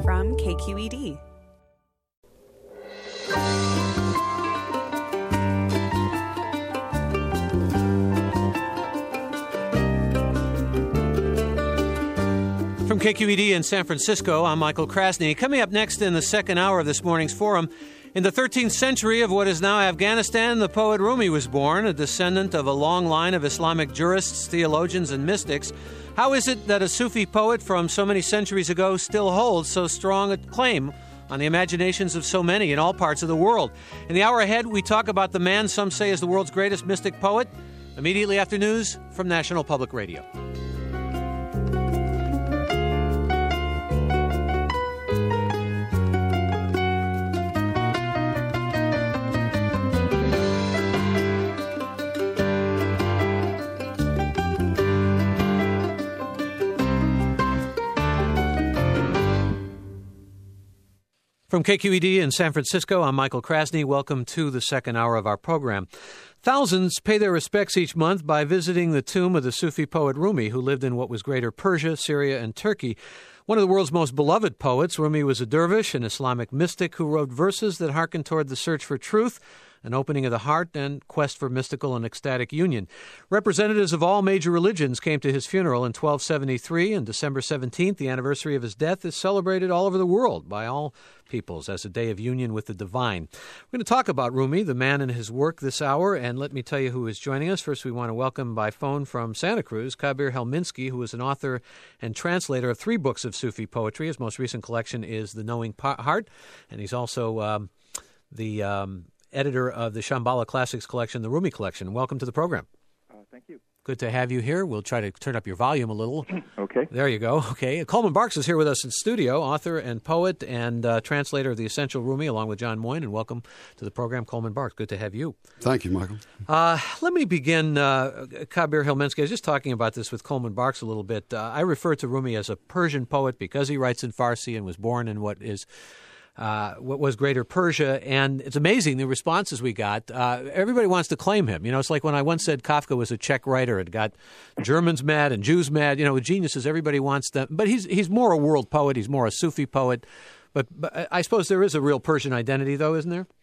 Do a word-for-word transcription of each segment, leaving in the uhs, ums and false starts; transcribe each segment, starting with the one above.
from K Q E D. From K Q E D in San Francisco, I'm Michael Krasny. Coming up next in the second hour of this morning's forum, in the thirteenth century of what is now Afghanistan, the poet Rumi was born, a descendant of a long line of Islamic jurists, theologians, and mystics. How is it that a Sufi poet from so many centuries ago still holds so strong a claim on the imaginations of so many in all parts of the world? In the hour ahead, we talk about the man some say is the world's greatest mystic poet, immediately after news from National Public Radio. From K Q E D in San Francisco, I'm Michael Krasny. Welcome to the second hour of our program. Thousands pay their respects each month by visiting the tomb of the Sufi poet Rumi, who lived in what was Greater Persia, Syria, and Turkey. One of the world's most beloved poets, Rumi was a dervish, an Islamic mystic who wrote verses that hearkened toward the search for truth, an opening of the heart, and quest for mystical and ecstatic union. Representatives of all major religions came to his funeral in twelve seventy-three, and December seventeenth, the anniversary of his death, is celebrated all over the world by all peoples as a day of union with the divine. We're going to talk about Rumi, the man and his work, this hour, and let me tell you who is joining us. First, we want to welcome by phone from Santa Cruz, Kabir Helminski, who is an author and translator of three books of Sufi poetry. His most recent collection is The Knowing Heart, and he's also um, the um, editor of the Shambhala Classics collection, the Rumi collection. Welcome to the program. Uh, thank you. Good to have you here. We'll try to turn up your volume a little. Okay. There you go. Okay. Coleman Barks is here with us in studio, author and poet and uh, translator of the Essential Rumi, along with John Moyne. And welcome to the program, Coleman Barks. Good to have you. Thank you, Michael. Uh, let me begin, uh, Kabir Helminski. I was just talking about this with Coleman Barks a little bit. Uh, I refer to Rumi as a Persian poet because he writes in Farsi and was born in what is Uh, what was Greater Persia, and it's amazing the responses we got. Uh, everybody wants to claim him. You know, it's like when I once said Kafka was a Czech writer. It got Germans mad and Jews mad. You know, with geniuses, everybody wants them. But he's he's more a world poet. He's more a Sufi poet. But, but I suppose there is a real Persian identity, though, isn't there?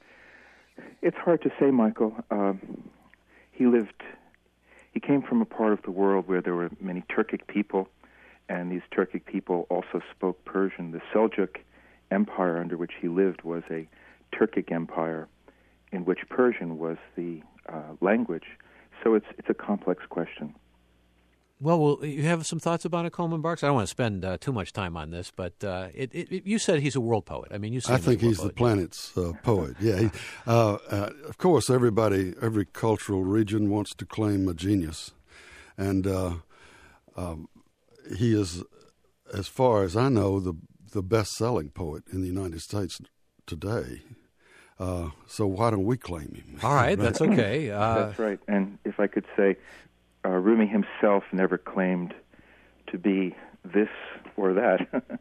It's hard to say, Michael. Uh, he lived, he came from a part of the world where there were many Turkic people, and these Turkic people also spoke Persian. The Seljuk Empire under which he lived was a Turkic empire in which Persian was the uh, language. So it's it's a complex question. Well, well, you have some thoughts about it, Coleman Barks? I don't want to spend uh, too much time on this, but uh, it, it, you said he's a world poet. I mean, you see I him think as a he's world the poet. planet's uh, poet. Yeah, he, uh, uh, of course, everybody, every cultural region wants to claim a genius, and uh, um, he is, as far as I know, the the best-selling poet in the United States today. Uh, so why don't we claim him? All right, that's okay. Uh, That's right. And if I could say, uh, Rumi himself never claimed to be this or that.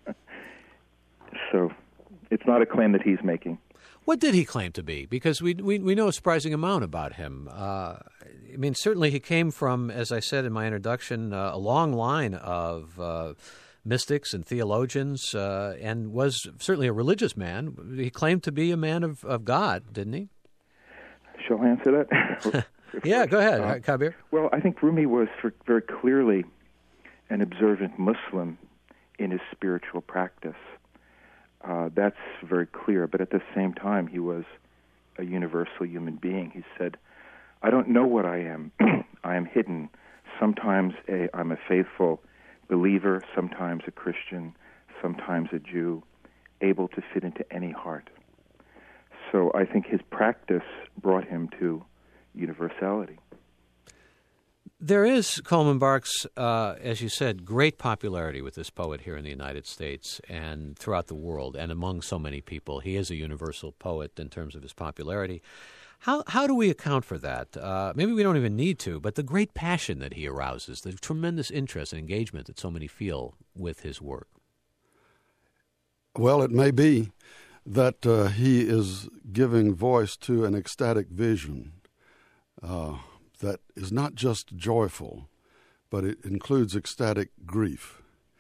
So it's not a claim that he's making. What did he claim to be? Because we we, we know a surprising amount about him. Uh, I mean, certainly he came from, as I said in my introduction, uh, a long line of Uh, mystics and theologians, uh, and was certainly a religious man. He claimed to be a man of, of God, didn't he? Shall I answer that? Yeah, go ahead, uh, Kabir. Well, I think Rumi was for, very clearly an observant Muslim in his spiritual practice. Uh, that's very clear, but at the same time, he was a universal human being. He said, I don't know what I am. I am hidden. Sometimes a, I'm a faithful believer, sometimes a Christian, sometimes a Jew, able to fit into any heart. So I think his practice brought him to universality. There is, Coleman Barks, uh, as you said, great popularity with this poet here in the United States and throughout the world and among so many people. He is a universal poet in terms of his popularity. How how do we account for that? Uh, maybe we don't even need to, but the great passion that he arouses, the tremendous interest and engagement that so many feel with his work. Well, it may be that uh, he is giving voice to an ecstatic vision uh, that is not just joyful, but it includes ecstatic grief.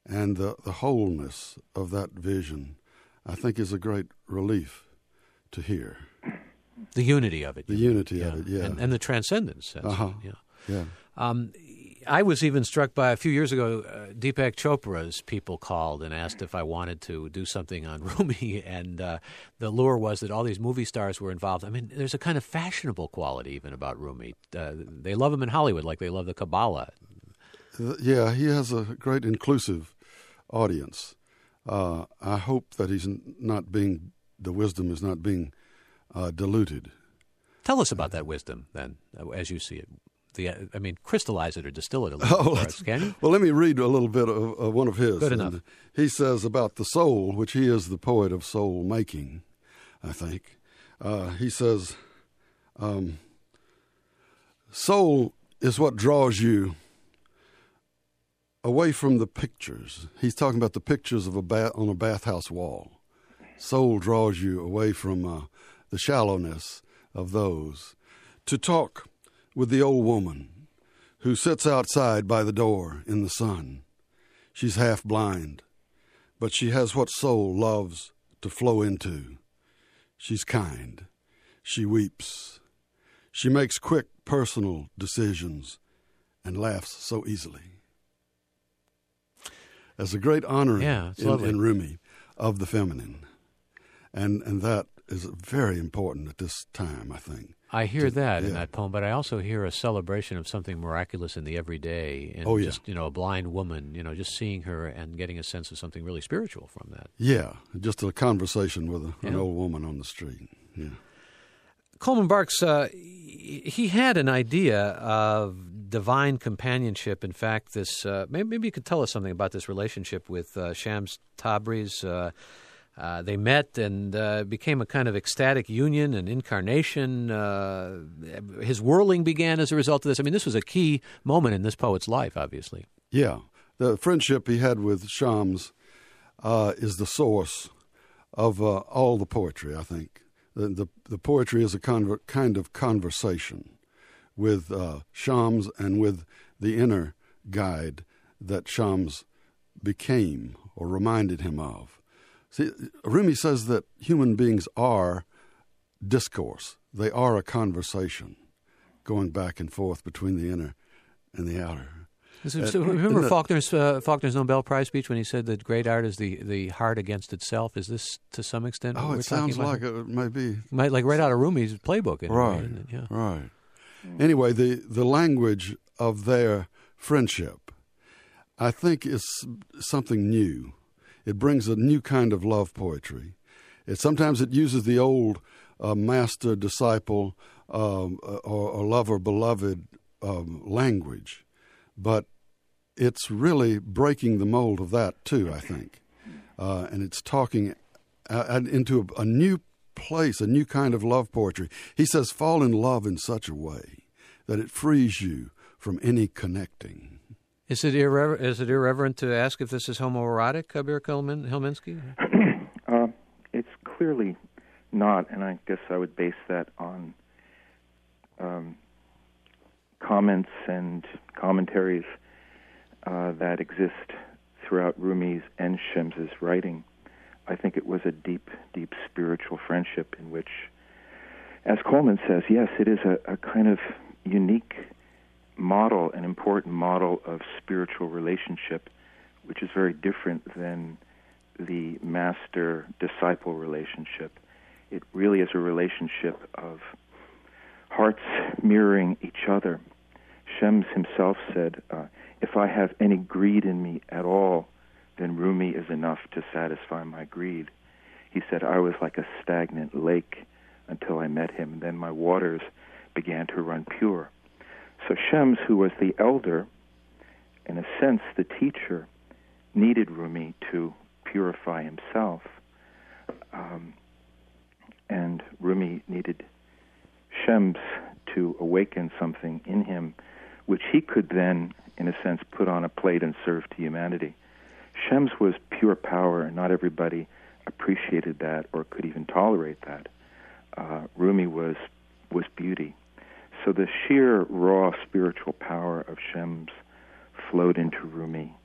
And the, the wholeness of that vision, I think, is a great relief to hear. The unity of it. The unity yeah. of it, yeah. And, and the transcendence. Uh-huh. Yeah. Yeah. Um, I was even struck by, a few years ago, uh, Deepak Chopra's people called and asked if I wanted to do something on Rumi, and uh, the lure was that all these movie stars were involved. I mean, there's a kind of fashionable quality even about Rumi. Uh, they love him in Hollywood like they love the Kabbalah. Yeah, he has a great inclusive audience. Uh, I hope that he's not being, the wisdom is not being uh, diluted. Tell us about that wisdom, then, as you see it. The, I mean, crystallize it or distill it a little oh, bit for us, can you? Well, let me read a little bit of, of one of his. Good enough. And he says about the soul, which he is the poet of soul making, I think. Uh, he says, um, soul is what draws you away from the pictures. He's talking about the pictures of a bath on a bathhouse wall. Soul draws you away from uh, the shallowness of those. To talk with the old woman who sits outside by the door in the sun. She's half blind, but she has what soul loves to flow into. She's kind. She weeps. She makes quick personal decisions and laughs so easily. There's a great honor yeah, in, in Rumi of the feminine, and and that is very important at this time, I think. I hear to, that yeah. in that poem, but I also hear a celebration of something miraculous in the everyday, and oh, yeah. just, you know, a blind woman, you know, just seeing her and getting a sense of something really spiritual from that. Yeah, just a conversation with a, yeah. an old woman on the street. Yeah. Coleman Barks, uh, he had an idea of divine companionship. In fact, this uh, maybe, maybe you could tell us something about this relationship with uh, Shams Tabriz. Uh, uh, they met and uh, became a kind of ecstatic union and incarnation. Uh, his whirling began as a result of this. I mean, this was a key moment in this poet's life, obviously. Yeah. The friendship he had with Shams uh, is the source of uh, all the poetry, I think. The, the, the poetry is a conver- kind of conversation with uh, Shams and with the inner guide that Shams became or reminded him of. See, Rumi says that human beings are discourse. They are a conversation going back and forth between the inner and the outer. So, so remember that, Faulkner's uh, Faulkner's Nobel Prize speech when he said that great art is the, the heart against itself? Is this to some extent what oh, we're it sounds about? like it may be. Might, like right out of Rumi's playbook. In right, a way, isn't it? Yeah. right. Anyway, the, the language of their friendship, I think, is something new. It brings a new kind of love poetry. It sometimes it uses the old uh, master disciple um, or, or lover beloved um, language, but it's really breaking the mold of that too, I think, uh, and it's talking uh, into a, a new place, a new kind of love poetry. He says, "Fall in love in such a way that it frees you from any connecting." Is it irrever- is it irreverent to ask if this is homoerotic, Kabir Hilminsky? uh, it's clearly not, and I guess I would base that on um, comments and commentaries uh, that exist throughout Rumi's and Shems's writing. I think it was a deep, deep spiritual friendship in which, as Coleman says, yes, it is a, a kind of unique model, an important model of spiritual relationship, which is very different than the master-disciple relationship. It really is a relationship of hearts mirroring each other. Shams himself said, uh, if I have any greed in me at all, then Rumi is enough to satisfy my greed. He said, I was like a stagnant lake until I met him, and then my waters began to run pure. So Shams, who was the elder, in a sense the teacher, needed Rumi to purify himself. Um, and Rumi needed Shams to awaken something in him, which he could then, in a sense, put on a plate and serve to humanity. Shams was pure power, and not everybody appreciated that or could even tolerate that. Uh, Rumi was was beauty. So the sheer, raw spiritual power of Shams flowed into Rumi.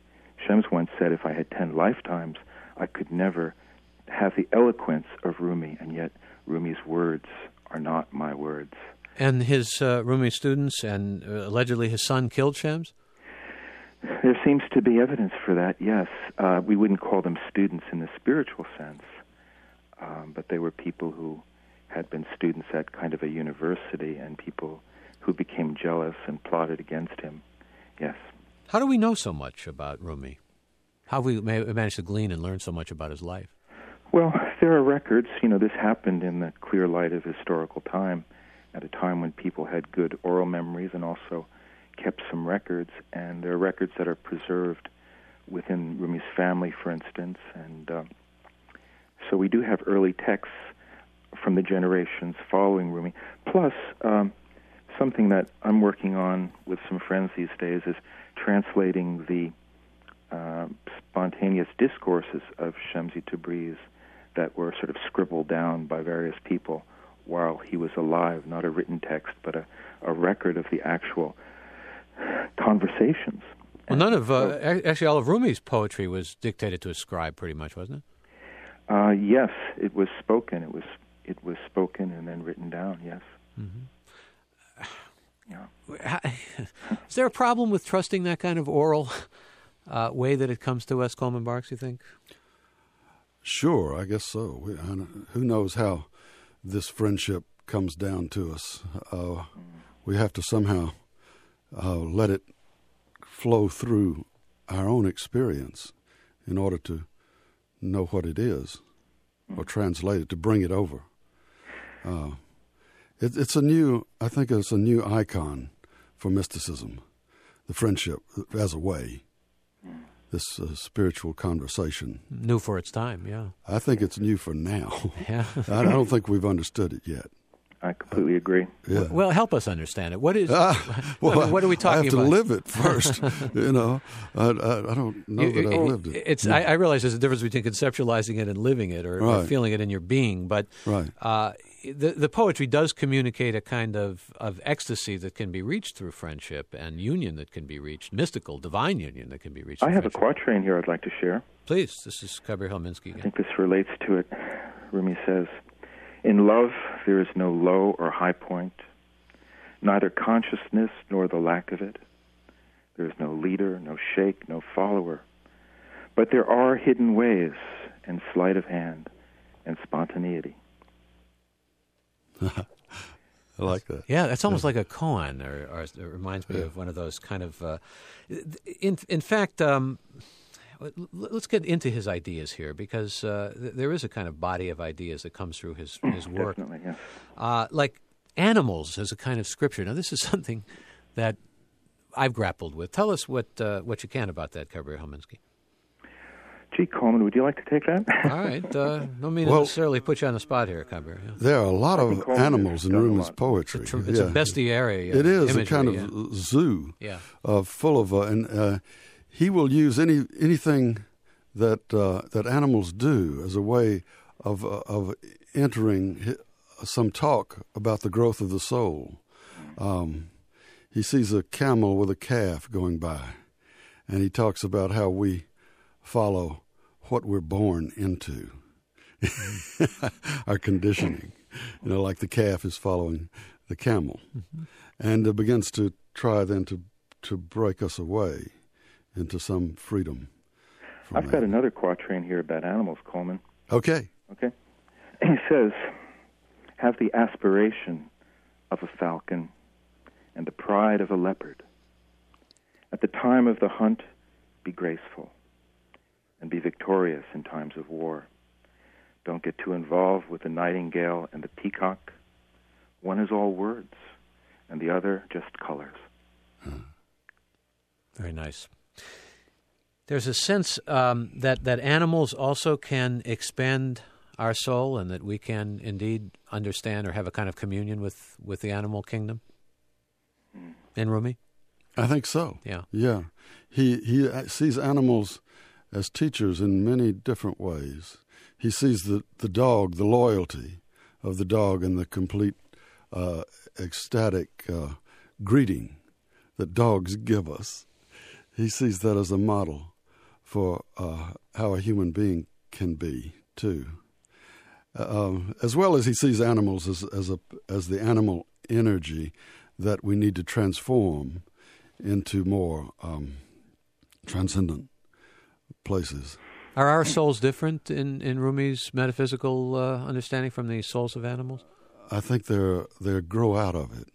Shams once said, if I had ten lifetimes, I could never have the eloquence of Rumi, and yet Rumi's words are not my words. And his uh, Rumi students and uh, allegedly his son killed Shams? There seems to be evidence for that, yes. Uh, we wouldn't call them students in the spiritual sense, um, but they were people who had been students at kind of a university and people who became jealous and plotted against him, yes. How do we know so much about Rumi? How have we managed to glean and learn so much about his life? Well, there are records. You know, this happened in the clear light of historical time, at a time when people had good oral memories and also kept some records, and there are records that are preserved within Rumi's family, for instance, and uh, so we do have early texts from the generations following Rumi. Plus, um, something that I'm working on with some friends these days is translating the uh, spontaneous discourses of Shamsi Tabriz that were sort of scribbled down by various people while he was alive, not a written text, but a, a record of the actual conversations. Well, none of, uh, actually all of Rumi's poetry was dictated to a scribe pretty much, wasn't it? Uh, yes, it was spoken. It was it was spoken and then written down, yes. Mm-hmm. Yeah. Is there a problem with trusting that kind of oral uh, way that it comes to us, Coleman Barks, you think? Sure, I guess so. We, I, who knows how this friendship comes down to us. Uh, we have to somehow uh, let it flow through our own experience in order to know what it is or translate it, to bring it over. Uh, it, it's a new, I think it's a new icon for mysticism, the friendship as a way, this uh, spiritual conversation. New for its time, yeah. I think it's new for now. Yeah. I don't think we've understood it yet. I completely agree. Yeah. Well, help us understand it. What is? Uh, well, I mean, what are we talking about? I have to about? live it first. you know, I, I, I don't know You- that I've it- lived it. It's. Yeah. I, I realize there's a difference between conceptualizing it and living it, or, or Right. feeling it in your being. But Right. uh, the the poetry does communicate a kind of, of ecstasy that can be reached through friendship, and union that can be reached, mystical, divine union that can be reached. I through have a friendship. quatrain here I'd like to share. Please, this is Kabir Helminski I again. think this relates to it. Rumi says, "In love there is no low or high point, neither consciousness nor the lack of it. There is no leader, no sheikh, no follower. But there are hidden ways and sleight of hand and spontaneity." I like that. Yeah, that's almost like a koan, or, or it reminds me Yeah. of one of those kind of. Uh, in in fact, um, let's get into his ideas here, because uh, th- there is a kind of body of ideas that comes through his his work. Definitely, yes. Uh, like animals as a kind of scripture. Now, this is something that I've grappled with. Tell us what uh, what you can about that, Kabir Helminski. Gee, Coleman, would you like to take that? All right. Uh, don't mean to Well- necessarily put you on the spot here, Kabir. Yeah. There are a lot I of think Coleman animals has in done a Rumi's lot. poetry. It's a, it's yeah. a bestiary. Uh, It is imagery, a kind of yeah. zoo, Yeah. uh, full of, uh, and uh, he will use any anything that uh, that animals do as a way of uh, of entering hi- some talk about the growth of the soul. Um, he sees a camel with a calf going by, and he talks about how we follow what we're born into, our conditioning. You know, like the calf is following the camel, mm-hmm. and uh, begins to try then to to break us away into some freedom. From I've that. got another quatrain here about animals, Coleman. Okay. Okay? He says, "Have the aspiration of a falcon and the pride of a leopard. At the time of the hunt, be graceful and be victorious in times of war. Don't get too involved with the nightingale and the peacock. One is all words, and the other just colors." Very nice. There's a sense um, that, that animals also can expand our soul, and that we can indeed understand or have a kind of communion with, with the animal kingdom in Rumi. I think so. Yeah. Yeah. He he sees animals as teachers in many different ways. He sees the, the dog, the loyalty of the dog, and the complete uh, ecstatic uh, greeting that dogs give us. He sees that as a model for uh, how a human being can be too, uh, um, as well as he sees animals as as a as the animal energy that we need to transform into more um, transcendent places. Are our souls different in, in Rumi's metaphysical uh, understanding from the souls of animals? I think they're they grow out of it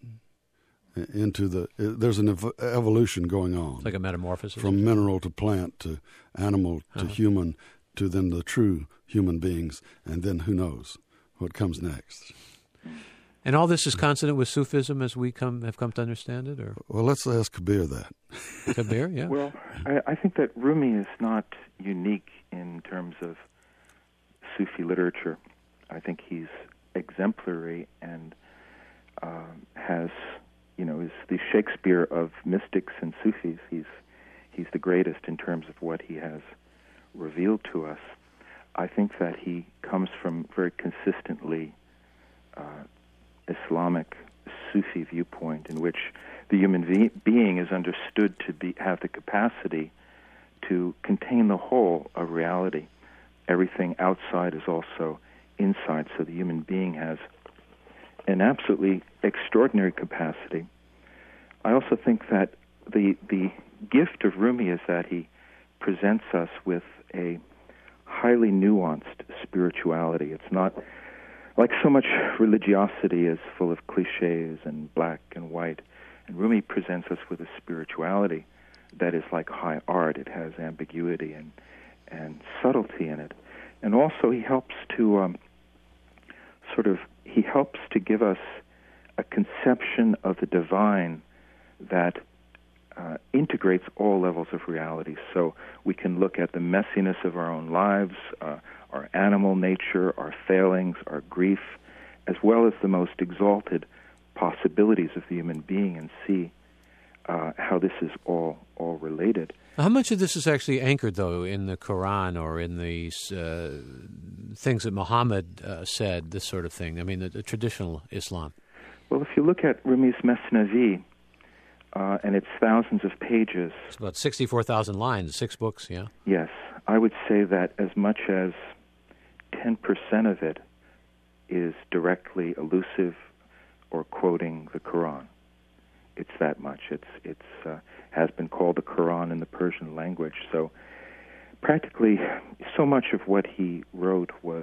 into the. There's an ev- evolution going on. It's like a metamorphosis from mineral to plant to animal to uh-huh. human to then the true human beings, and then who knows what comes next. And all this is consonant with Sufism as we come have come to understand it, or well, let's ask Kabir that. Kabir, yeah. Well, I, I think that Rumi is not unique in terms of Sufi literature. I think he's exemplary and uh, has, you know, is the Shakespeare of mystics and Sufis. He's he's the greatest in terms of what he has revealed to us. I think that he comes from very consistently uh, Islamic Sufi viewpoint, in which the human ve- being is understood to be have the capacity to contain the whole of reality. Everything outside is also inside, so the human being has an absolutely extraordinary capacity. I also think that the the gift of Rumi is that he presents us with a highly nuanced spirituality. It's not like so much religiosity is full of cliches and black and white. And Rumi presents us with a spirituality that is like high art. It has ambiguity and and subtlety in it. And also he helps to um, sort of, he helps to give us a conception of the divine that uh, integrates all levels of reality. So we can look at the messiness of our own lives, uh, our animal nature, our failings, our grief, as well as the most exalted possibilities of the human being, and see uh, how this is all all related. How much of this is actually anchored, though, in the Quran or in these uh, things that Muhammad uh, said, this sort of thing? I mean, the, the traditional Islam. Well, if you look at Rumi's Mesnavi, uh, and it's thousands of pages. It's about sixty-four thousand lines, six books, yeah? Yes. I would say that as much as ten percent of it is directly elusive or quoting the Quran. It's that much. It's it's uh, has been called the Quran in the Persian language. So practically so much of what he wrote was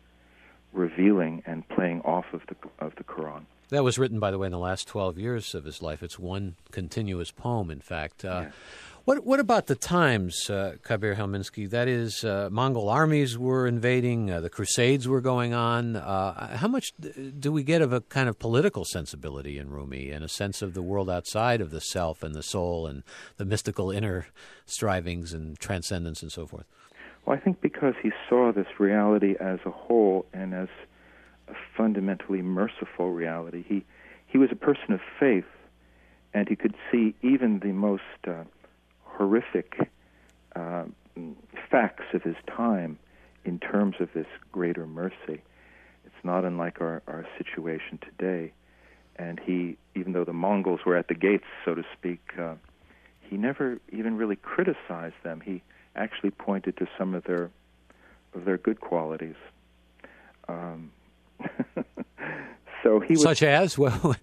revealing and playing off of the of the Quran. That was written, by the way, in the last twelve years of his life. It's one continuous poem, in fact. Uh, yeah. What what about the times, uh, Kabir Helminski? That is, uh, Mongol armies were invading, uh, the Crusades were going on. Uh, how much do we get of a kind of political sensibility in Rumi, and a sense of the world outside of the self and the soul and the mystical inner strivings and transcendence and so forth? Well, I think because he saw this reality as a whole and as a fundamentally merciful reality. He he was a person of faith, and he could see even the most uh, horrific uh, facts of his time in terms of this greater mercy. It's not unlike our, our situation today. And he, even though the Mongols were at the gates, so to speak, uh, he never even really criticized them. He actually pointed to some of their of their good qualities. Um, so he was, such as well.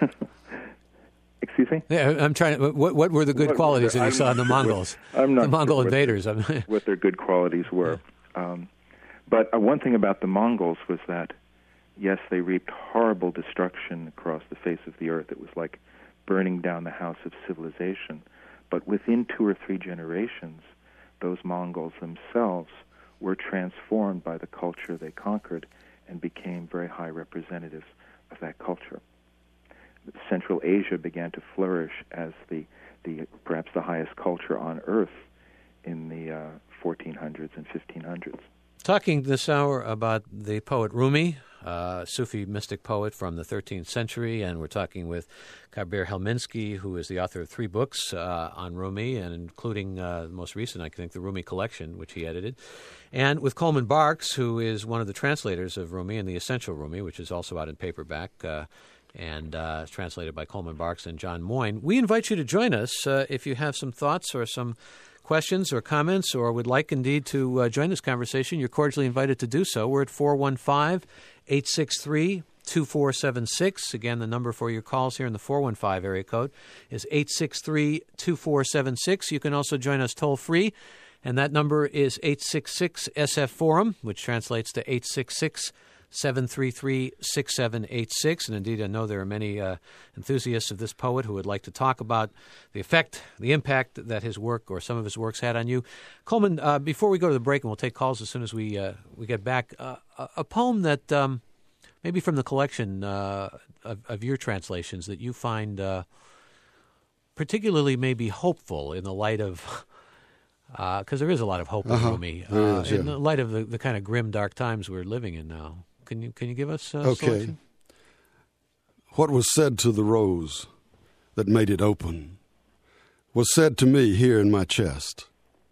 Excuse me? Yeah, I'm trying to. What, what were the good what, qualities that you I'm saw in the Mongols? What, I'm not the Mongol sure invaders. What, their, what their good qualities were. Um, but uh, one thing about the Mongols was that, yes, they reaped horrible destruction across the face of the earth. It was like burning down the house of civilization. But within two or three generations, those Mongols themselves were transformed by the culture they conquered and became very high representatives of that culture. Central Asia began to flourish as the, the perhaps the highest culture on earth in the uh, fourteen hundreds and fifteen hundreds. Talking this hour about the poet Rumi, uh, Sufi mystic poet from the thirteenth century, and we're talking with Kabir Helminski, who is the author of three books uh, on Rumi, and including uh, the most recent, I think, the Rumi Collection, which he edited, and with Coleman Barks, who is one of the translators of Rumi and the Essential Rumi, which is also out in paperback, uh, and uh, translated by Coleman Barks and John Moyne. We invite you to join us uh, if you have some thoughts or some questions or comments or would like indeed to uh, join this conversation, you're cordially invited to do so. We're at four one five, eight six three, two four seven six. Again, the number for your calls here in the four one five area code is eight six three, two four seven six. You can also join us toll-free, and that number is eight six six S F Forum, which translates to eight six six, seven three three, six seven eight six. And indeed, I know there are many uh, enthusiasts of this poet who would like to talk about the effect, the impact that his work or some of his works had on you. Coleman, uh, before we go to the break, and we'll take calls as soon as we uh, we get back, uh, a, a poem that um, maybe from the collection uh, of, of your translations that you find uh, particularly maybe hopeful in the light of, because uh, there is a lot of hope uh-huh. in Rumi, uh, is, yeah. in the light of the, the kind of grim, dark times we're living in now. Can you can you give us uh, okay? selection? What was said to the rose that made it open was said to me here in my chest.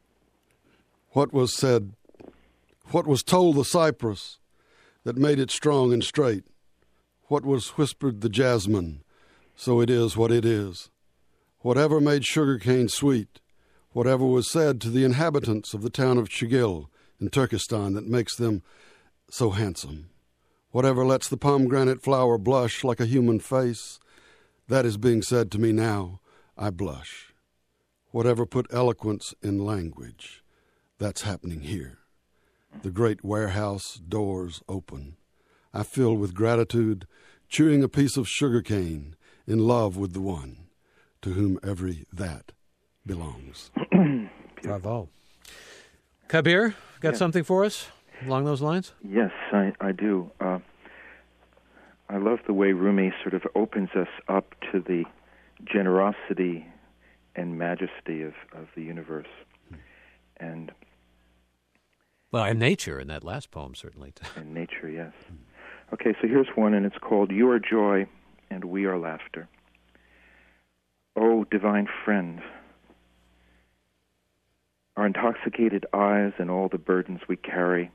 What was said, what was told the cypress that made it strong and straight? What was whispered the jasmine, so it is what it is? Whatever made sugarcane sweet, whatever was said to the inhabitants of the town of Chigil in Turkestan that makes them so handsome, whatever lets the pomegranate flower blush like a human face, that is being said to me now, I blush. Whatever put eloquence in language, that's happening here. The great warehouse doors open. I fill with gratitude, chewing a piece of sugarcane, in love with the one to whom every that belongs. Bravo. Kabir, got yeah. something for us along those lines? Yes, I, I do. Uh, I love the way Rumi sort of opens us up to the generosity and majesty of, of the universe. And well, and nature in that last poem, certainly. And nature, yes. Okay, so here's one, and it's called You Are Joy and We Are Laughter. Oh, divine friend, our intoxicated eyes and all the burdens we carry,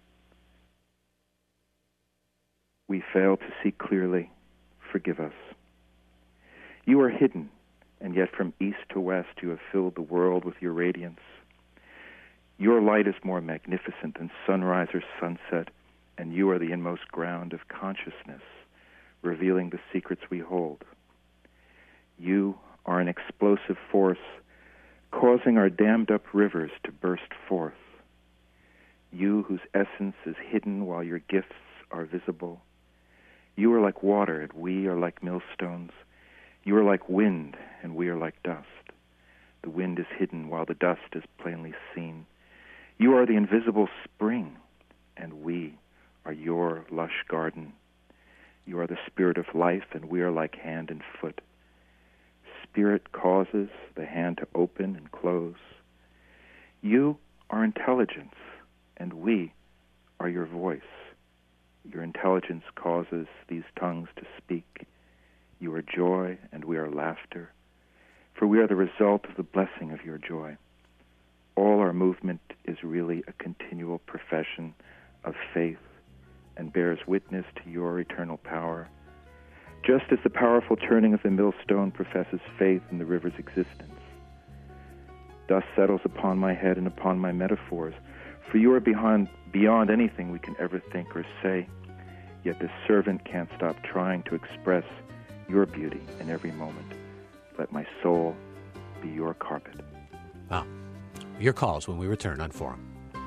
we fail to see clearly. Forgive us. You are hidden, and yet from east to west you have filled the world with your radiance. Your light is more magnificent than sunrise or sunset, and you are the inmost ground of consciousness, revealing the secrets we hold. You are an explosive force, causing our dammed-up rivers to burst forth. You whose essence is hidden while your gifts are visible. You are like water, and we are like millstones. You are like wind, and we are like dust. The wind is hidden while the dust is plainly seen. You are the invisible spring, and we are your lush garden. You are the spirit of life, and we are like hand and foot. Spirit causes the hand to open and close. You are intelligence, and we are your voice. Your intelligence causes these tongues to speak. You are joy, and we are laughter, for we are the result of the blessing of your joy. All our movement is really a continual profession of faith and bears witness to your eternal power, just as the powerful turning of the millstone professes faith in the river's existence. Dust settles upon my head and upon my metaphors, for you are beyond, beyond anything we can ever think or say, yet the servant can't stop trying to express your beauty in every moment. Let my soul be your carpet. Wow. Your calls when we return on Forum.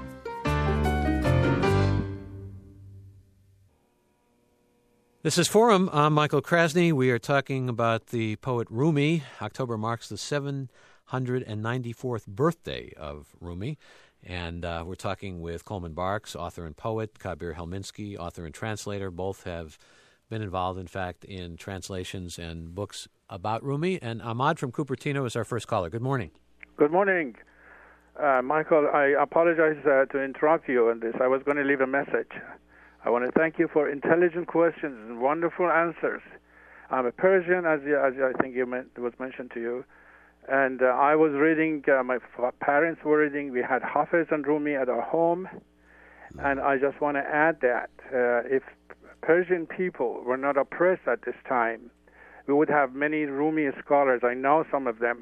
This is Forum. I'm Michael Krasny. We are talking about the poet Rumi. October marks the seven hundred ninety-fourth birthday of Rumi. And uh, we're talking with Coleman Barks, author and poet, Kabir Helminski, author and translator. Both have been involved, in fact, in translations and books about Rumi. And Ahmad from Cupertino is our first caller. Good morning. Good morning. Uh, Michael, I apologize uh, to interrupt you on this. I was going to leave a message. I want to thank you for intelligent questions and wonderful answers. I'm a Persian, as, you, as I think you meant, was mentioned to you. And uh, I was reading, uh, my f- parents were reading, we had Hafiz and Rumi at our home. And I just want to add that uh, if Persian people were not oppressed at this time, we would have many Rumi scholars. I know some of them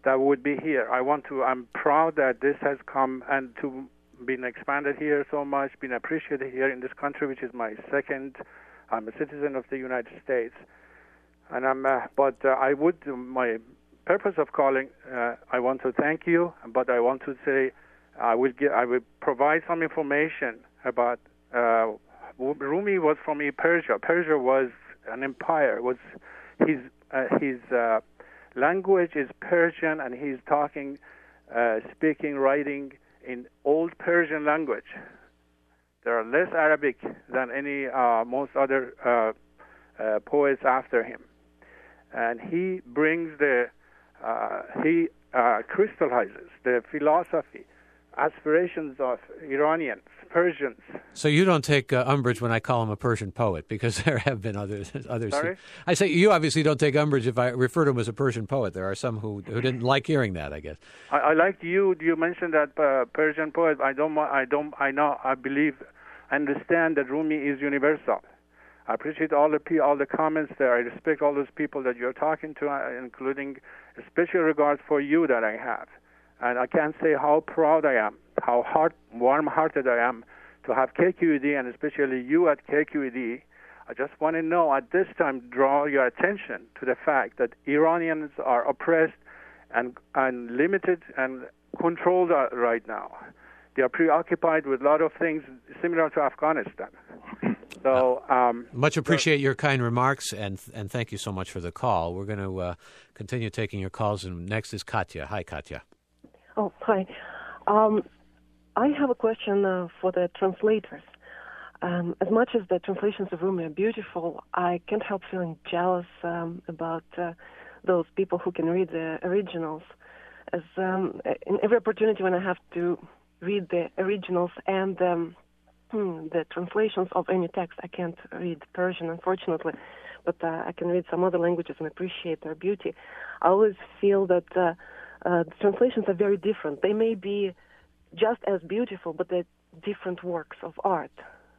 that would be here. I want to. I'm proud that this has come and to been expanded here so much, been appreciated here in this country, which is my second. I'm a citizen of the United States, and I'm. Uh, but uh, I would. My purpose of calling. Uh, I want to thank you, but I want to say I will give. I will provide some information about. Uh, Rumi was from Persia. Persia was an empire. Was his uh, his uh, language is Persian, and he's talking, uh, speaking, writing in old Persian language. There are less Arabic than any uh, most other uh, uh, poets after him, and he brings the uh, he uh, crystallizes the philosophy, aspirations of Iranians, Persians. So you don't take uh, umbrage when I call him a Persian poet, because there have been others. others Sorry? Who, I say you obviously don't take umbrage if I refer to him as a Persian poet. There are some who who didn't like hearing that, I guess. I, I liked you. You mentioned that uh, Persian poet. I don't. I don't. I know. I believe. Understand that Rumi is universal. I appreciate all the all the comments there. I respect all those people that you're talking to, uh, including special regard for you that I have. And I can't say how proud I am, how heart, warm-hearted I am to have K Q E D, and especially you at K Q E D. I just want to know at this time, draw your attention to the fact that Iranians are oppressed and, and limited and controlled right now. They are preoccupied with a lot of things similar to Afghanistan. So, um, much appreciate your kind remarks, and and thank you so much for the call. We're going to uh, continue taking your calls, and next is Katya. Hi, Katya. Oh, hi. Um, I have a question uh, for the translators. Um, as much as the translations of Rumi are beautiful, I can't help feeling jealous um, about uh, those people who can read the originals. As um, in every opportunity when I have to read the originals and um, the translations of any text, I can't read Persian, unfortunately, but uh, I can read some other languages and appreciate their beauty. I always feel that uh, uh, the translations are very different. They may be just as beautiful, but they're different works of art.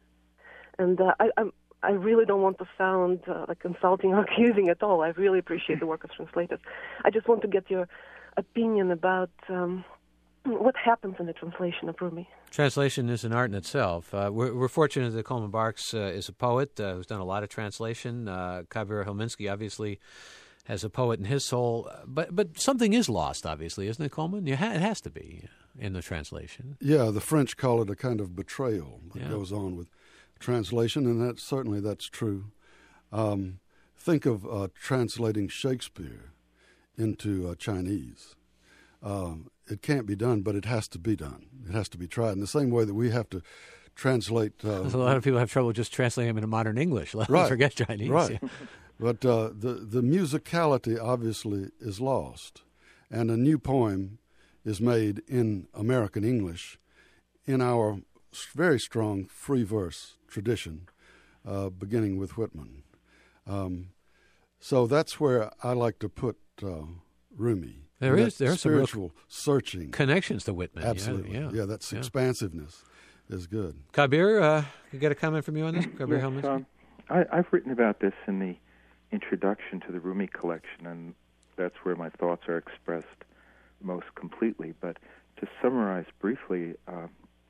And uh, I, I'm, I really don't want to sound uh, like insulting or accusing at all. I really appreciate the work of translators. I just want to get your opinion about um, what happens in the translation of Rumi. Translation is an art in itself. Uh, we're, we're fortunate that Coleman Barks uh, is a poet uh, who's done a lot of translation. Uh, Kabir Helminski obviously has a poet in his soul. But but something is lost, obviously, isn't it, Coleman? You ha- it has to be in the translation. Yeah, the French call it a kind of betrayal that Yeah. goes on with translation, and that certainly that's true. Um, think of uh, translating Shakespeare into uh, Chinese. Um, it can't be done, but it has to be done. It has to be tried in the same way that we have to translate. Uh, A lot of people have trouble just translating them into modern English. Let them right, forget Chinese. Right. Yeah. But uh, the the musicality obviously is lost, and a new poem is made in American English in our very strong free verse tradition, uh, beginning with Whitman. Um, so that's where I like to put uh, Rumi. There is there are some real spiritual searching connections to Whitman. Absolutely, Yeah, yeah. that's yeah. expansiveness is good. Kabir, uh, you get a comment from you on this? Kabir Yes, Helminski? um, I, I've written about this in the introduction to the Rumi collection, and that's where my thoughts are expressed most completely. But to summarize briefly, uh,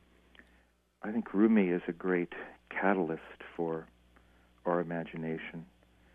I think Rumi is a great catalyst for our imagination,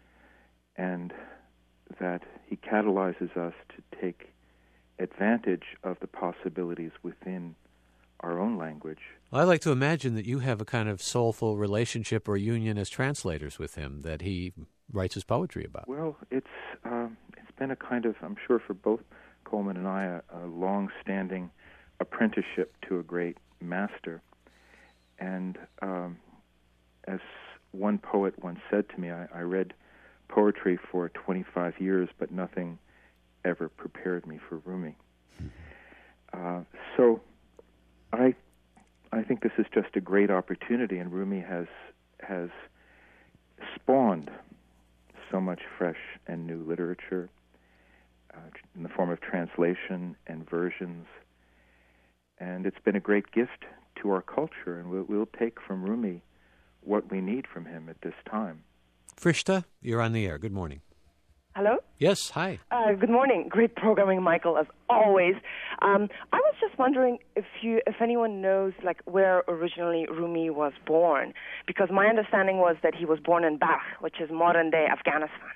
and that he catalyzes us to take advantage of the possibilities within our own language. Well, I like to imagine that you have a kind of soulful relationship or union as translators with him that he writes his poetry about. Well, it's um, it's been a kind of, I'm sure for both Coleman and I, a, a long-standing apprenticeship to a great master. And um, as one poet once said to me, I, I read poetry for twenty-five years, but nothing ever prepared me for Rumi. Uh, so I I think this is just a great opportunity, and Rumi has has spawned so much fresh and new literature uh, in the form of translation and versions, and it's been a great gift to our culture, and we'll, we'll take from Rumi what we need from him at this time. Frishta, you're on the air. Good morning. Hello? Yes, hi. Uh, good morning. Great programming, Michael, as always. Um, I was just wondering if you, if anyone knows, like, where originally Rumi was born, because my understanding was that he was born in Balkh, which is modern-day Afghanistan.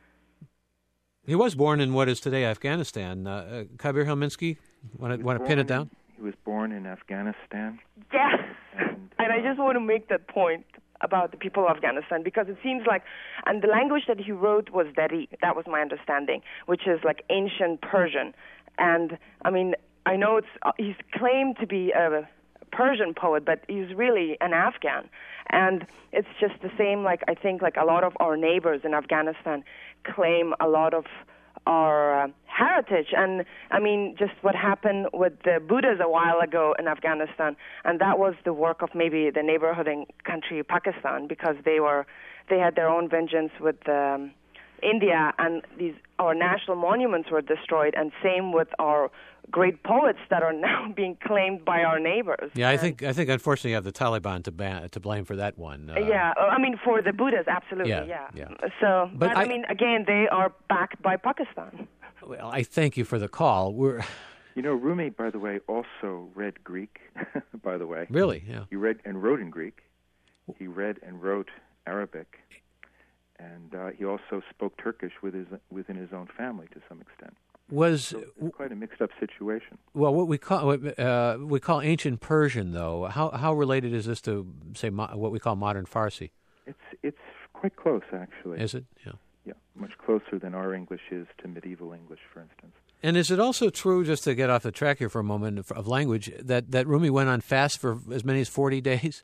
He was born in what is today Afghanistan. Uh, uh, Kabir Helminski, want to want to pin it down? In, he was born in Afghanistan. Yes, and, and I just want to make that point about the people of Afghanistan, because it seems like, and the language that he wrote was Dari, that was my understanding, which is like ancient Persian. And I mean, I know it's uh, he's claimed to be a Persian poet, but he's really an Afghan. And it's just the same, like I think like a lot of our neighbors in Afghanistan claim a lot of our uh, heritage. And I mean, just what happened with the Buddhas a while ago in Afghanistan, and that was the work of maybe the neighborhooding country Pakistan, because they were they had their own vengeance with um, India, and these our national monuments were destroyed, and same with our great poets that are now being claimed by our neighbors. Yeah, I and, think I think unfortunately you have the Taliban to ban, to blame for that one. Uh, yeah, I mean for the Buddhas, absolutely. Yeah, Yeah. yeah. So, but, But I, I- I mean, again, they are backed by Pakistan. Well, I thank you for the call. We're You know, Rumi, by the way, also read Greek, by the way. really, yeah. He read and wrote in Greek. He read and wrote Arabic. And uh, he also spoke Turkish with his, within his own family to some extent. Was So it's quite a mixed-up situation. well what we call what, uh, we call ancient Persian, though. How how related is this to say mo- what we call modern Farsi? It's it's quite close, actually. Is it? Yeah. Yeah, much closer than our English is to medieval English, for instance. And is it also true, just to get off the track here for a moment of, of language, that, that Rumi went on fast for as many as forty days?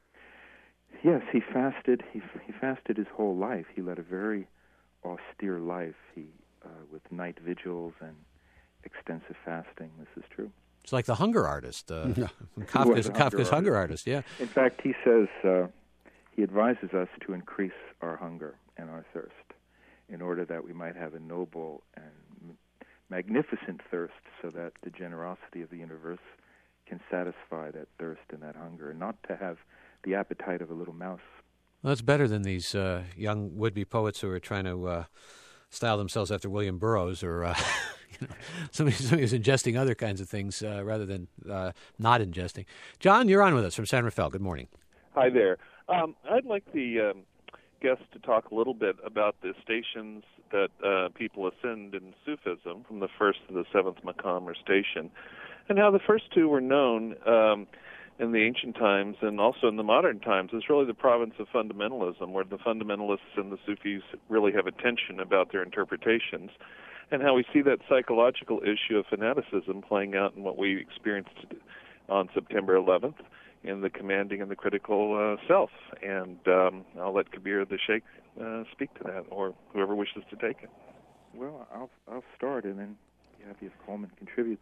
Yes, he fasted. He he fasted his whole life. He led a very austere life. He uh, with night vigils and extensive fasting. This is true. It's like the hunger artist, uh, was Kafka's, a hunger Kafka's artist. hunger artist. Yeah. In fact, he says uh, he advises us to increase our hunger and our thirst in order that we might have a noble and m- magnificent thirst, so that the generosity of the universe can satisfy that thirst and that hunger, and not to have the appetite of a little mouse. Well, that's better than these uh, young would-be poets who are trying to uh, style themselves after William Burroughs, or uh, you know, somebody, somebody who's ingesting other kinds of things uh, rather than uh, not ingesting. John, you're on with us from San Rafael. Good morning. Hi there. Um, I'd like the um, guest to talk a little bit about the stations that uh, people ascend in Sufism, from the first to the seventh maqam or station, and how the first two were known um, in the ancient times and also in the modern times as really the province of fundamentalism, where the fundamentalists and the Sufis really have a tension about their interpretations, and how we see that psychological issue of fanaticism playing out in what we experienced on September eleventh in the commanding and the critical uh, self. And um, I'll let Kabir the Sheikh uh, speak to that, or whoever wishes to take it. Well, I'll I'll start, and then be happy if Coleman contributes.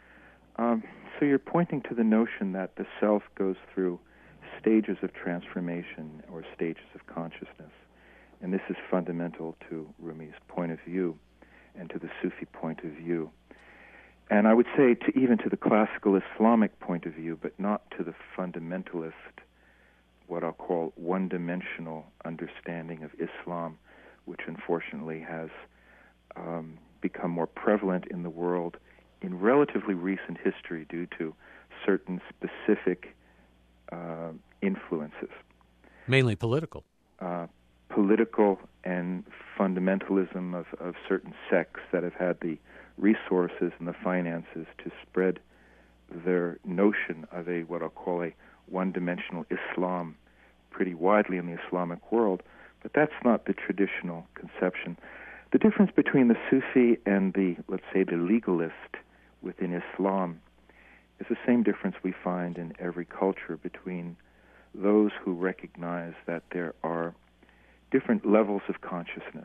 Um, so you're pointing to the notion that the self goes through stages of transformation or stages of consciousness, and this is fundamental to Rumi's point of view and to the Sufi point of view. And I would say to even to the classical Islamic point of view, but not to the fundamentalist, what I'll call one-dimensional understanding of Islam, which unfortunately has um, become more prevalent in the world in relatively recent history due to certain specific uh, influences. Mainly political. Uh, political and fundamentalism of, of certain sects that have had the resources and the finances to spread their notion of a what I'll call a one-dimensional Islam pretty widely in the Islamic world, but that's not the traditional conception. The difference between the Sufi and the, let's say, the legalist within Islam is the same difference we find in every culture between those who recognize that there are different levels of consciousness,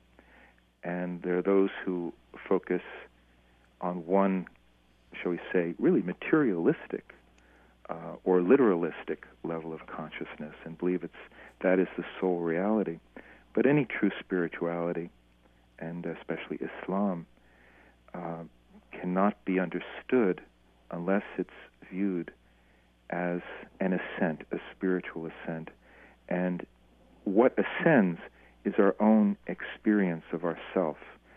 and there are those who focus on one, shall we say, really materialistic uh, or literalistic level of consciousness and believe it's that is the sole reality. But any true spirituality, and especially Islam, uh, cannot be understood unless it's viewed as an ascent, a spiritual ascent. And what ascends is our own experience of ourself.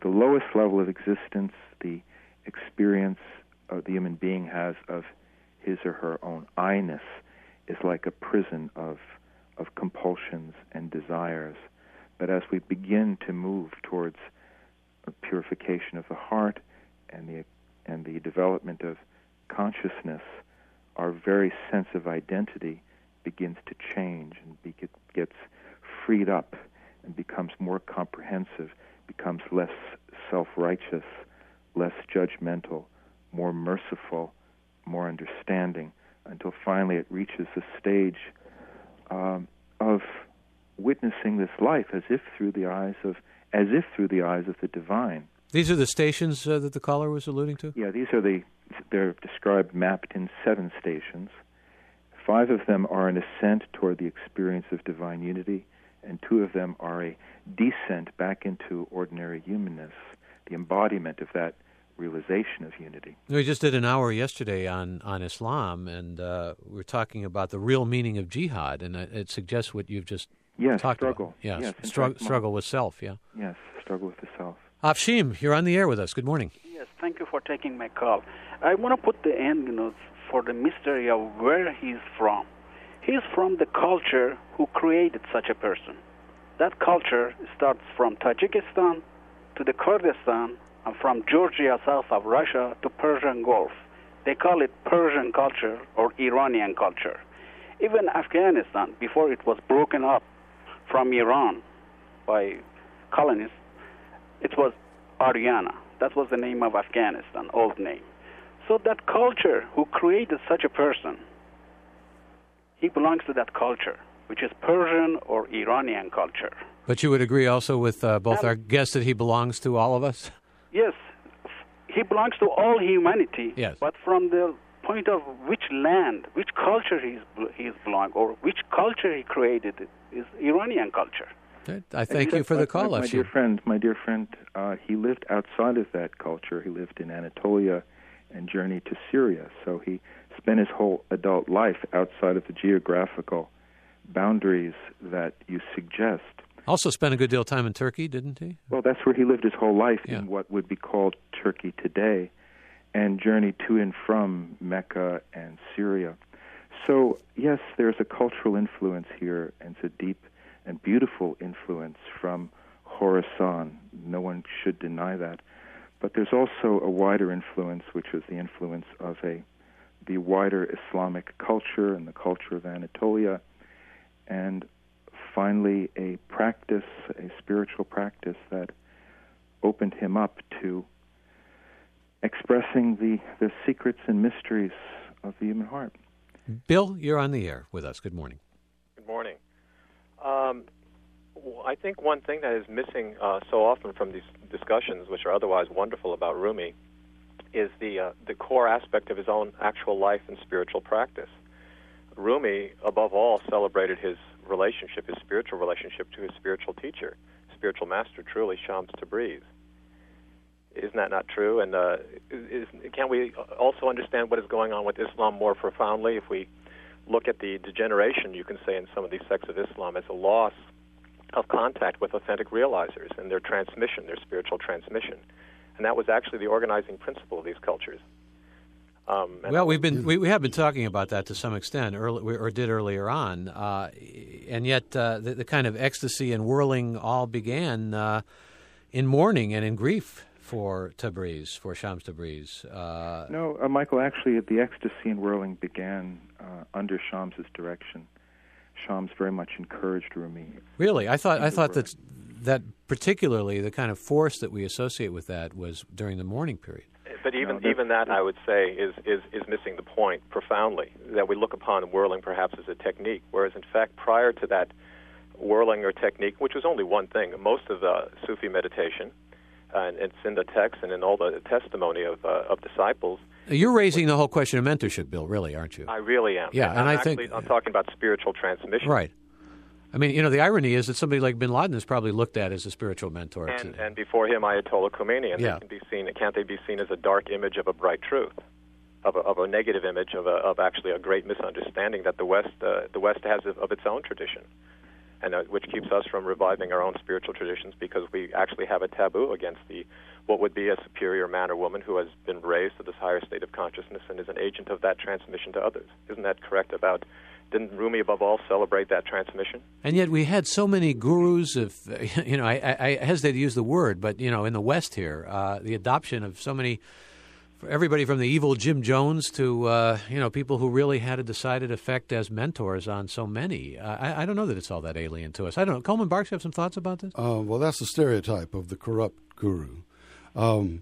the lowest level of existence, the experience of the human being has of his or her own I-ness is like a prison of of compulsions and desires. But as we begin to move towards a purification of the heart and the and the development of consciousness, our very sense of identity begins to change and be, gets freed up and becomes more comprehensive, becomes less self-righteous, less judgmental, more merciful, more understanding, until finally it reaches the stage um, of witnessing this life as if through the eyes of as if through the eyes of the divine. These are the stations uh, that the caller was alluding to? Yeah, these are the, they're described, mapped in seven stations. Five of them are an ascent toward the experience of divine unity, and two of them are a descent back into ordinary humanness, the embodiment of that realization of unity. We just did an hour yesterday on, on Islam, and uh, we we're talking about the real meaning of jihad, and it, it suggests what you've just yes, talked struggle. about. Yes, yes struggle. Struggle, struggle with self, yeah. Yes, struggle with the self. Afshim, you're on the air with us. Good morning. Yes, thank you for taking my call. I want to put the end, you know, for the mystery of where he's from. He's from the culture who created such a person. That culture starts from Tajikistan to the Kurdistan, and from Georgia, south of Russia, to Persian Gulf. They call it Persian culture or Iranian culture. Even Afghanistan, before it was broken up from Iran by colonists, it was Aryana. That was the name of Afghanistan, old name. So that culture who created such a person, he belongs to that culture, which is Persian or Iranian culture. But you would agree also with uh, both and, our guests that he belongs to all of us? Yes, he belongs to all humanity. Yes. But from the point of which land, which culture he's he's belong, or which culture he created, is Iranian culture. I thank you for the call, my, my dear friend. My dear friend, uh, he lived outside of that culture. He lived in Anatolia and journeyed to Syria. So he spent his whole adult life outside of the geographical boundaries that you suggest. Also spent a good deal of time in Turkey, didn't he? Well, that's where he lived his whole life, yeah. in what would be called Turkey today, and journeyed to and from Mecca and Syria. So, yes, there's a cultural influence here, and it's a deep and beautiful influence from Khorasan. No one should deny that. But there's also a wider influence, which was the influence of a the wider Islamic culture and the culture of Anatolia, and finally a practice, a spiritual practice that opened him up to expressing the, the secrets and mysteries of the human heart. Bill, you're on the air with us. Good morning. Good morning. Um, I think one thing that is missing uh, so often from these discussions, which are otherwise wonderful about Rumi, is the uh, the core aspect of his own actual life and spiritual practice. Rumi, above all, celebrated his relationship, his spiritual relationship to his spiritual teacher, spiritual master, truly, Shams Tabriz. Isn't that not true? And uh, is, can we also understand what is going on with Islam more profoundly if we look at the degeneration, you can say, in some of these sects of Islam as a loss of contact with authentic realizers and their transmission, their spiritual transmission? And that was actually the organizing principle of these cultures. Um, well, we've been we, we have been talking about that to some extent, early, or did earlier on, uh, and yet uh, the, the kind of ecstasy and whirling all began uh, in mourning and in grief for Tabriz, for Shams Tabriz. Uh, no, uh, Michael, actually, the ecstasy and whirling began uh, under Shams's direction. Shams very much encouraged Rumi. Really, I thought I thought that that particularly the kind of force that we associate with that was during the mourning period. But even no, even that, I would say, is, is, is missing the point profoundly, that we look upon whirling perhaps as a technique, whereas in fact prior to that whirling or technique, which was only one thing, most of the Sufi meditation, uh, and it's in the text and in all the testimony of uh, of disciples. You're raising the whole question of mentorship, Bill, really, aren't you? I really am. Yeah, and, and I'm I actually, think... I'm talking about spiritual transmission. Right. I mean, you know, the irony is that somebody like bin Laden is probably looked at as a spiritual mentor. And, and before him, Ayatollah Khomeini, and yeah. they can be seen, can't they be seen as a dark image of a bright truth, of a, of a negative image of, a, of actually a great misunderstanding that the West uh, the West has of, of its own tradition? and uh, which keeps us from reviving our own spiritual traditions because we actually have a taboo against the what would be a superior man or woman who has been raised to this higher state of consciousness and is an agent of that transmission to others. Isn't that correct about, didn't Rumi above all celebrate that transmission? And yet we had so many gurus of, you know, I, I hesitate to use the word, but, you know, in the West here, uh, the adoption of so many, everybody from the evil Jim Jones to, uh, you know, people who really had a decided effect as mentors on so many. Uh, I, I don't know that it's all that alien to us. I don't know. Coleman Barks, you have some thoughts about this? Uh, well, that's the stereotype of the corrupt guru. Um,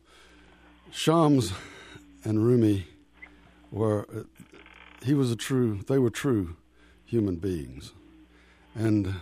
Shams and Rumi were, uh, he was a true, they were true human beings. And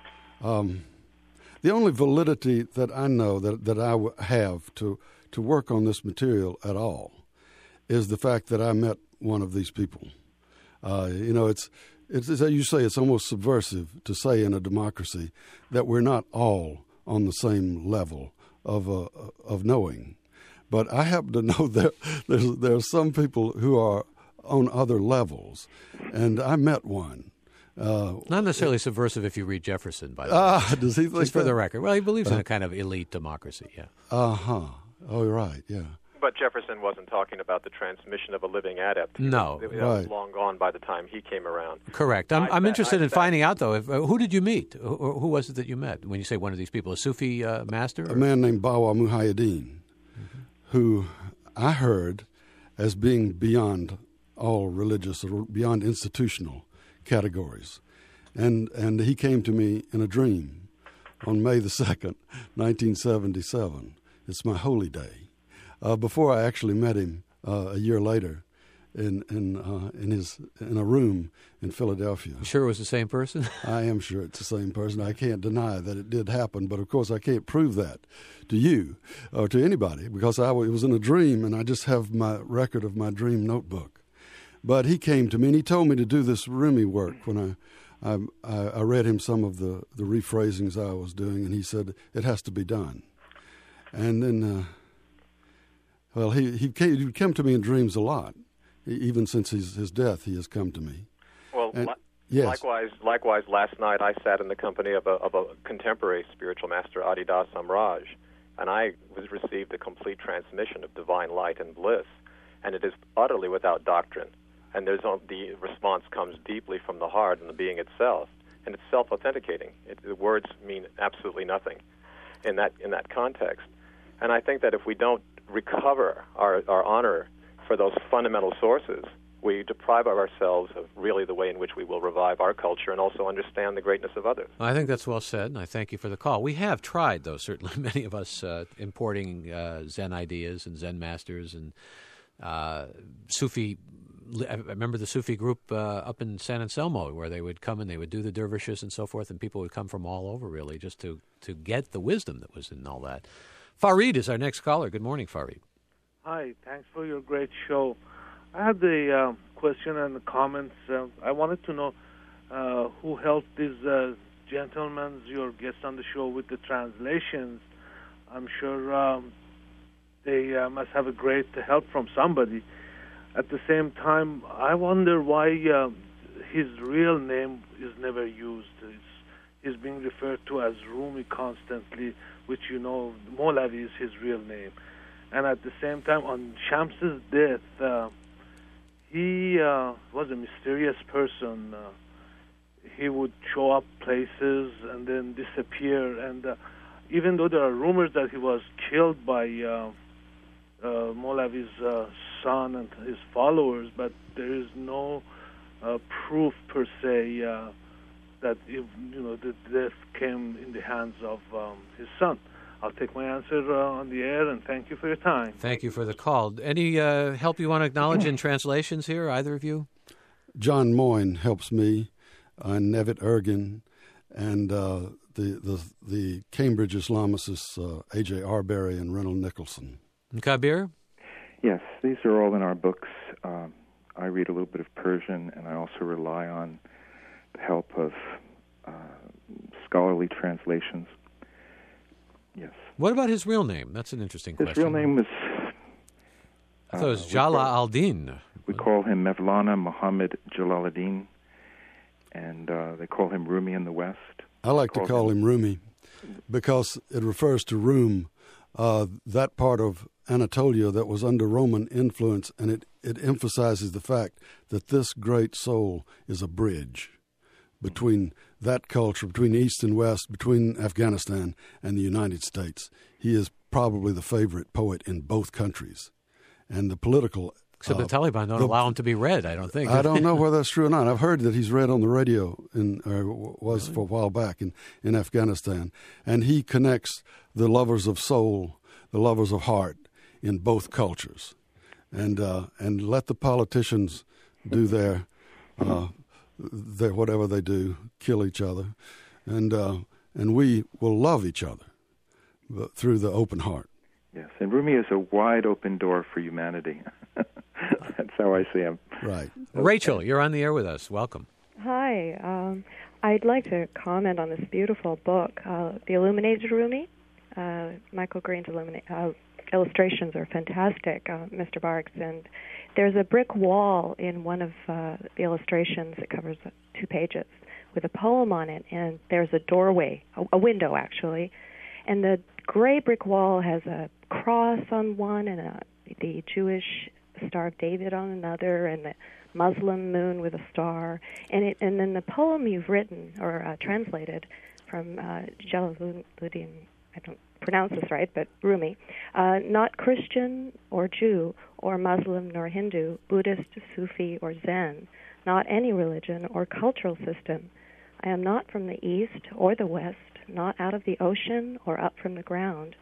um, the only validity that I know that, that I w- have to, to work on this material at all is the fact that I met one of these people. Uh, you know, it's, it's, as you say, it's almost subversive to say in a democracy that we're not all on the same level of uh, of knowing. But I happen to know that there's, there are some people who are on other levels, and I met one. Uh, Not necessarily it, subversive if you read Jefferson, by the uh, way. Does he think Just for that? the record. Well, he believes uh, in a kind of elite democracy, yeah. Uh-huh. Oh, right, yeah. But Jefferson wasn't talking about the transmission of a living adept. No. That was right. long gone by the time he came around. Correct. I'm, I'm bet, interested I in bet. finding out, though, if, uh, who did you meet? Who, who was it that you met when you say one of these people? A Sufi uh, master? A man named Bawa Muhyiddin, mm-hmm. who I heard as being beyond all religious or beyond institutional categories. And, and he came to me in a dream on May the second, nineteen seventy-seven. It's my holy day. Uh, before I actually met him uh, a year later in in uh, in his in a room in Philadelphia. You sure it was the same person? I am sure it's the same person. I can't deny that it did happen, but of course I can't prove that to you or to anybody because I w- it was in a dream, and I just have my record of my dream notebook. But he came to me and he told me to do this Rumi work when I I, I read him some of the, the rephrasings I was doing, and he said it has to be done. And then. Uh, Well, he he came, he came to me in dreams a lot. He, even since his, his death, he has come to me. Well, and, li- yes. likewise, likewise, last night I sat in the company of a, of a contemporary spiritual master, Adidas Samraj, and I was received a complete transmission of divine light and bliss, and it is utterly without doctrine. And there's the response comes deeply from the heart and the being itself, and it's self-authenticating. It, the words mean absolutely nothing in that in that context. And I think that if we don't recover our, our honor for those fundamental sources, we deprive ourselves of really the way in which we will revive our culture and also understand the greatness of others. I think that's well said, and I thank you for the call. We have tried, though, certainly, many of us, uh, importing uh, Zen ideas and Zen masters and uh, Sufi. I remember the Sufi group uh, up in San Anselmo where they would come and they would do the dervishes and so forth, and people would come from all over, really, just to, to get the wisdom that was in all that. Farid is our next caller. Good morning, Farid. Hi, thanks for your great show. I had the uh, question and the comments. Uh, I wanted to know uh, who helped these uh, gentlemen, your guests on the show, with the translations. I'm sure um, they uh, must have a great help from somebody. At the same time, I wonder why uh, his real name is never used. It's, he's being referred to as Rumi constantly, which, you know, Molavi is his real name. And at the same time, on Shams's death, uh, he uh, was a mysterious person. Uh, he would show up places and then disappear. And uh, even though there are rumors that he was killed by uh, uh, Molavi's uh, son and his followers, but there is no uh, proof per se uh, that if, you know the death came in the hands of um, his son. I'll take my answer uh, on the air, and thank you for your time. Thank you for the call. Any uh, help you want to acknowledge in translations here, either of you? John Moyne helps me, and Nevitt Ergin, and uh, the, the the Cambridge Islamicists, uh, A J Arbery and Reynold Nicholson. And Kabir? Yes, these are all in our books. Um, I read a little bit of Persian, and I also rely on the help of uh, scholarly translations. Yes. What about his real name? That's an interesting his question. His real name was... I thought it was uh, Jala al-Din. We call him Mevlana Muhammad Jalaluddin, and uh, they call him Rumi in the West. I like to call him Rumi because it refers to Rum, uh, that part of Anatolia that was under Roman influence, and it, it emphasizes the fact that this great soul is a bridge between that culture, between East and West, between Afghanistan and the United States. He is probably the favorite poet in both countries. And the political... Except uh, the Taliban don't the, allow him to be read, I don't think. I don't know whether that's true or not. I've heard that he's read on the radio, in, or was really? for a while back in, in Afghanistan. And he connects the lovers of soul, the lovers of heart, in both cultures. And uh, and let the politicians do their, uh, their whatever they do, kill each other. And, uh, and we will love each other through the open heart. Yes, and Rumi is a wide open door for humanity. That's how I see him. Right. Rachel, you're on the air with us. Welcome. Hi. Um, I'd like to comment on this beautiful book, uh, The Illuminated Rumi. Uh, Michael Green's illumina- uh, illustrations are fantastic, uh, Mister Barks. And there's a brick wall in one of uh, the illustrations that covers two pages with a poem on it, and there's a doorway, a, a window actually, and the gray brick wall has a cross on one and a, the Jewish Star of David on another, and the Muslim moon with a star. And it, and then the poem you've written or uh, translated from uh, Jalaluddin, I don't pronounce this right, but Rumi, uh, not Christian or Jew or Muslim nor Hindu, Buddhist, Sufi, or Zen, not any religion or cultural system. I am not from the East or the West, not out of the ocean or up from the ground,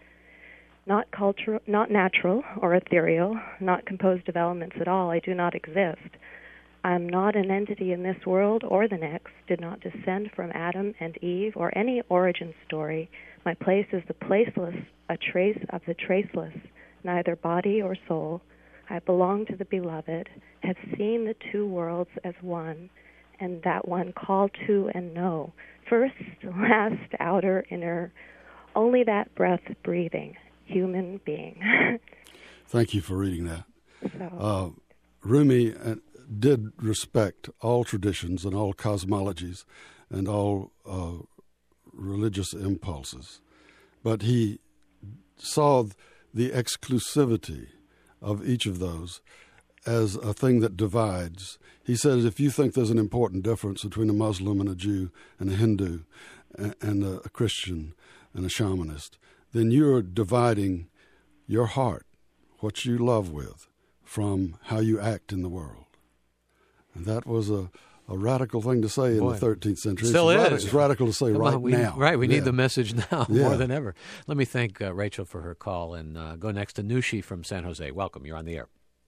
not cultural, not natural or ethereal, not composed of elements at all. I do not exist. I am not an entity in this world or the next, did not descend from Adam and Eve or any origin story. My place is the placeless, a trace of the traceless, neither body or soul. I belong to the beloved, have seen the two worlds as one, and that one call to and know. First, last, outer, inner, only that breath breathing, human being. Thank you for reading that. So. Uh, Rumi did respect all traditions and all cosmologies and all uh, religious impulses, but he saw the exclusivity of each of those as a thing that divides. He says if you think there's an important difference between a Muslim and a Jew and a Hindu and a Christian and a shamanist, then you're dividing your heart, what you love with, from how you act in the world. And that was a, a radical thing to say in Boy, the thirteenth century. Still it's is. Radical, it's radical to say Come right on, we, now. Right, we yeah. need the message now yeah. more than ever. Let me thank uh, Rachel for her call and uh, go next to Nushi from San Jose. Welcome. You're on the air.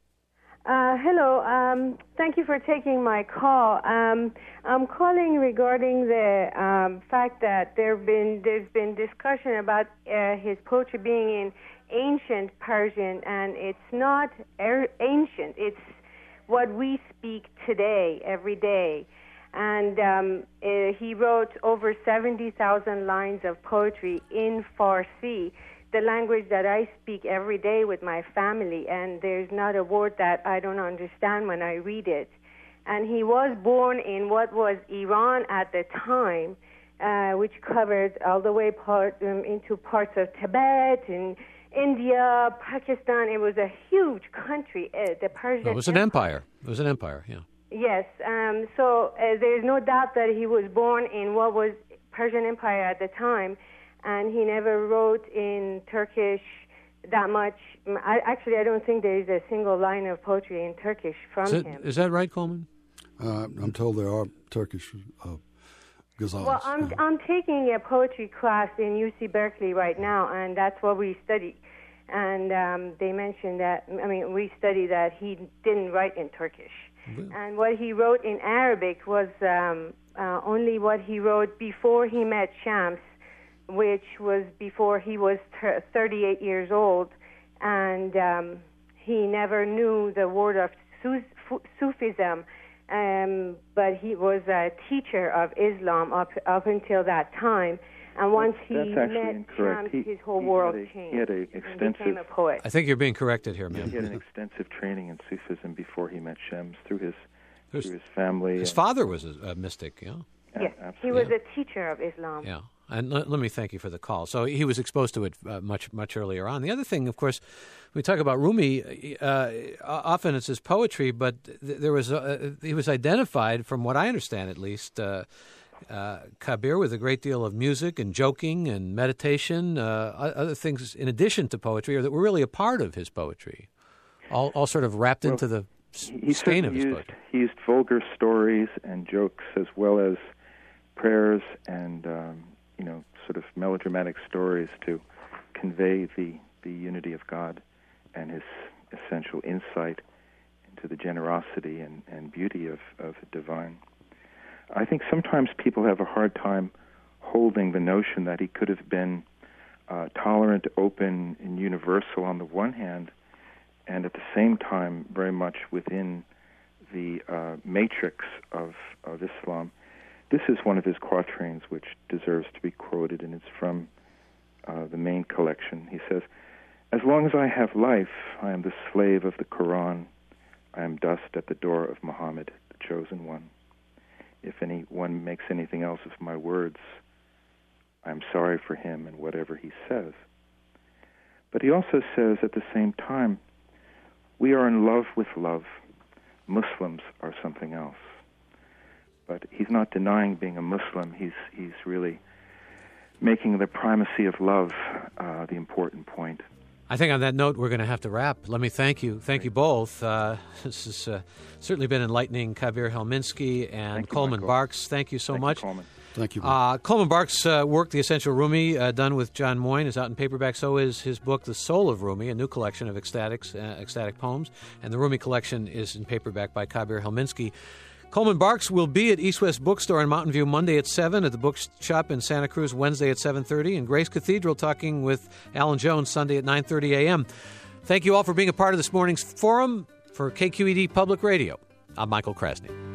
Uh, hello. Um, thank you for taking my call. Um, I'm calling regarding the um, fact that there been there's been discussion about uh, his poetry being in ancient Persian, and it's not er- ancient. It's what we speak today, every day. And um, uh, he wrote over seventy thousand lines of poetry in Farsi, the language that I speak every day with my family, and there's not a word that I don't understand when I read it. And he was born in what was Iran at the time, uh, which covered all the way part, um, into parts of Tibet and India, Pakistan. It was a huge country, uh, the Persian It was an empire. It was an empire, yeah. Yes, um, so uh, there's no doubt that he was born in what was Persian Empire at the time, and he never wrote in Turkish that much. I, actually, I don't think there is a single line of poetry in Turkish from is it, him. Is that right, Coleman? Uh, I'm told there are Turkish uh, ghazals. Well, I'm yeah. I'm taking a poetry class in U C Berkeley right now, and that's what we study. And um, they mentioned that, I mean, we study that he didn't write in Turkish. Mm-hmm. And what he wrote in Arabic was um, uh, only what he wrote before he met Shams, which was before he was ter- thirty-eight years old. And um, he never knew the word of Su- Sufism, um, but he was a teacher of Islam up, up until that time. And once he That's met Shams, he, his whole he world a, changed. He had a extensive, and became a poet. I think you're being corrected here, ma'am. He had an extensive training in Sufism before he met Shams through his There's, through his family. His and, father was a, a mystic, yeah. Yes, absolutely. he was a teacher of Islam. Yeah. And let, let me thank you for the call. So he was exposed to it uh, much, much earlier on. The other thing, of course, we talk about Rumi. Uh, often it's his poetry, but th- there was uh, he was identified, from what I understand at least, uh, uh, Kabir, with a great deal of music and joking and meditation, uh, other things in addition to poetry, or that were really a part of his poetry, all, all sort of wrapped well, into the he stain of his used, poetry. He used vulgar stories and jokes as well as prayers and um, you know, sort of melodramatic stories to convey the, the unity of God and his essential insight into the generosity and, and beauty of, of the divine. I think sometimes people have a hard time holding the notion that he could have been uh, tolerant, open, and universal on the one hand, and at the same time very much within the uh, matrix of, of Islam. This is one of his quatrains which deserves to be quoted, and it's from uh, the main collection. He says, "As long as I have life, I am the slave of the Quran. I am dust at the door of Muhammad, the chosen one. If anyone makes anything else of my words, I am sorry for him and whatever he says." But he also says at the same time, we are in love with love. Muslims are something else. But he's not denying being a Muslim. He's he's really making the primacy of love uh, the important point. I think on that note, we're going to have to wrap. Let me thank you. Thank you both. Uh, this has uh, certainly been enlightening. Kabir Helminski and Thank you, Coleman Michael. Barks, thank you so Thank much. You, Coleman. Thank you. Uh, Coleman Barks' uh, work, The Essential Rumi, uh, done with John Moyne, is out in paperback. So is his book, The Soul of Rumi, a new collection of ecstatics, uh, ecstatic poems. And the Rumi collection is in paperback by Kabir Helminski. Coleman Barks will be at East West Bookstore in Mountain View Monday at seven, at the Bookshop in Santa Cruz Wednesday at seven thirty, and Grace Cathedral talking with Alan Jones Sunday at nine thirty a.m. Thank you all for being a part of this morning's forum. For K Q E D Public Radio, I'm Michael Krasny.